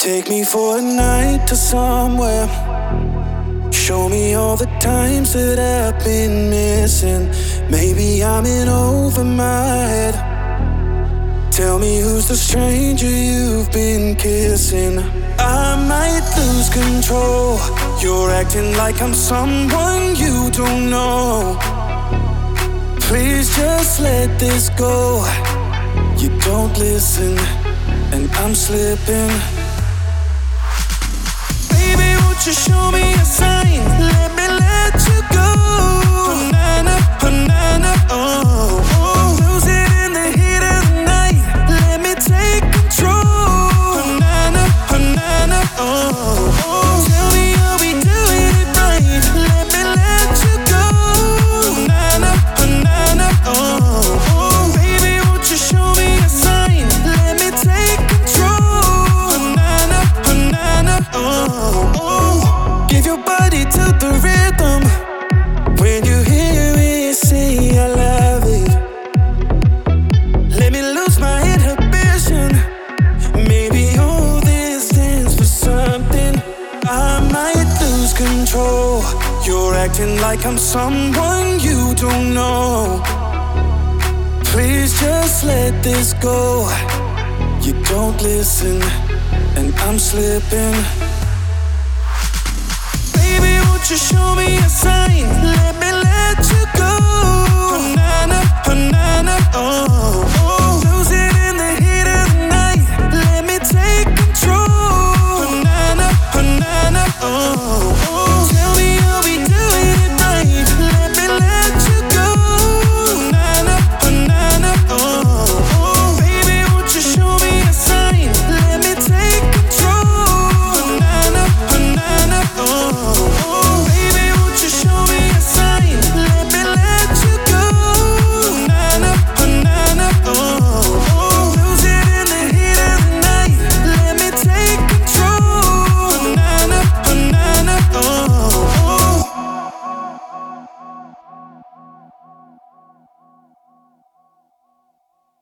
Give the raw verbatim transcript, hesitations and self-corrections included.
Take me for a night to somewhere. Show me all the times that I've been missing. Maybe I'm in over my head. Tell me who's the stranger you've been kissing. I might lose control. You're acting like I'm someone you don't know. Please just let this go. You don't listen, and I'm slipping. Baby, won't you show me a sign? Let me let you go. Banana, banana, oh, oh. Lose it in the heat of the night. Let me take control. Banana, banana, oh, oh. Tell me how we doing it right. Let me let you go. Banana, banana, oh, oh. Baby, won't you show me a sign? Let me take control. Banana, banana, oh, oh. Give your body to the rhythm. When you hear it, say I love it. Let me lose my inhibition. Maybe all this stands for something. I might lose control. You're acting like I'm someone you don't know. Please just let this go. You don't listen, and I'm slipping. Baby, won't you show me a sign? Let me let you go. Banana, banana, oh, oh.